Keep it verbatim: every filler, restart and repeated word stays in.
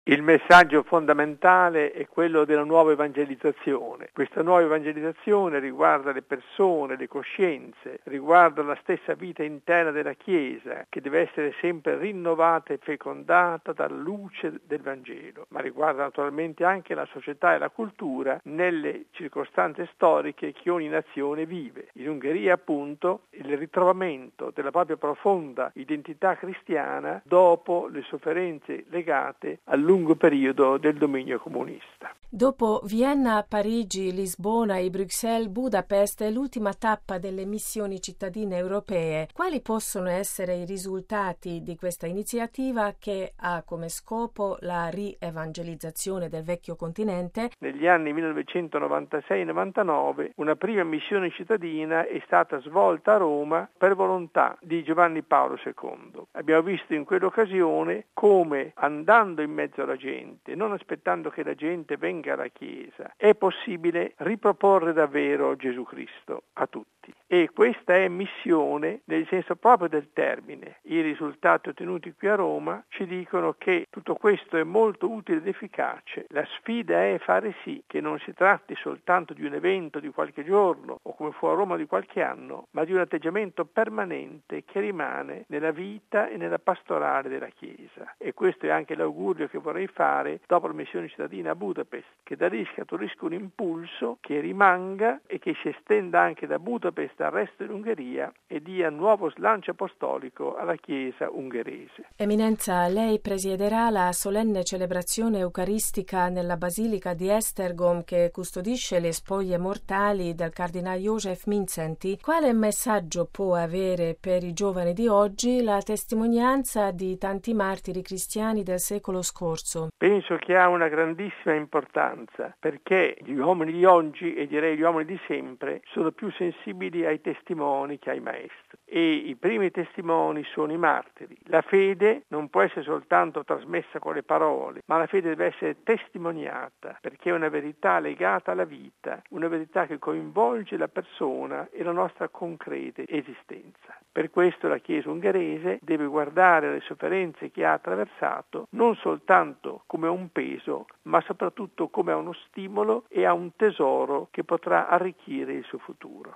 Il messaggio fondamentale è quello della nuova evangelizzazione. Questa nuova evangelizzazione riguarda le persone, le coscienze, riguarda la stessa vita interna della Chiesa, che deve essere sempre rinnovata e fecondata dalla luce del Vangelo, ma riguarda naturalmente anche la società e la cultura nelle circostanze storiche che ogni nazione vive. In Ungheria, appunto, il ritrovamento della propria profonda identità cristiana dopo le sofferenze legate al lungo periodo del dominio comunista. Dopo Vienna, Parigi, Lisbona e Bruxelles, Budapest è l'ultima tappa delle missioni cittadine europee. Quali possono essere i risultati di questa iniziativa che ha come scopo la rievangelizzazione del vecchio continente? Negli anni millenovecentonovantasei novantanove una prima missione cittadina è stata svolta a Roma per volontà di Giovanni Paolo secondo. Abbiamo visto in quell'occasione come, andando in mezzo alla gente, non aspettando che la gente venga alla Chiesa, è possibile riproporre davvero Gesù Cristo a tutti. E questa è missione nel senso proprio del termine. I risultati ottenuti qui a Roma ci dicono che tutto questo è molto utile ed efficace. La sfida è fare sì che non si tratti soltanto di un evento di qualche giorno o come fu a Roma di qualche anno, ma di un atteggiamento permanente che rimane nella vita e nella pastorale della Chiesa. E questo è anche l'augurio che vorrei fare dopo la missione cittadina a Budapest, che da lì scaturisca un impulso che rimanga e che si estenda anche da Budapest al resto dell'Ungheria e dia nuovo slancio apostolico alla Chiesa ungherese. Eminenza, lei presiederà la solenne celebrazione eucaristica nella Basilica di Esztergom che custodisce le spoglie mortali del cardinale József Mindszenty. Quale messaggio può avere per i giovani di oggi la testimonianza di tanti martiri cristiani del secolo scorso? Penso che ha una grandissima importanza, perché gli uomini di oggi, e direi gli uomini di sempre, sono più sensibili ai testimoni che ai maestri. E i primi testimoni sono i martiri. La fede non può essere soltanto trasmessa con le parole, ma la fede deve essere testimoniata, perché è una verità legata alla vita, una verità che coinvolge la persona e la nostra concreta esistenza. Per questo la Chiesa ungherese deve guardare alle sofferenze che ha attraversato non soltanto come un peso, ma soprattutto come a uno stimolo e a un tesoro che potrà arricchire il suo futuro.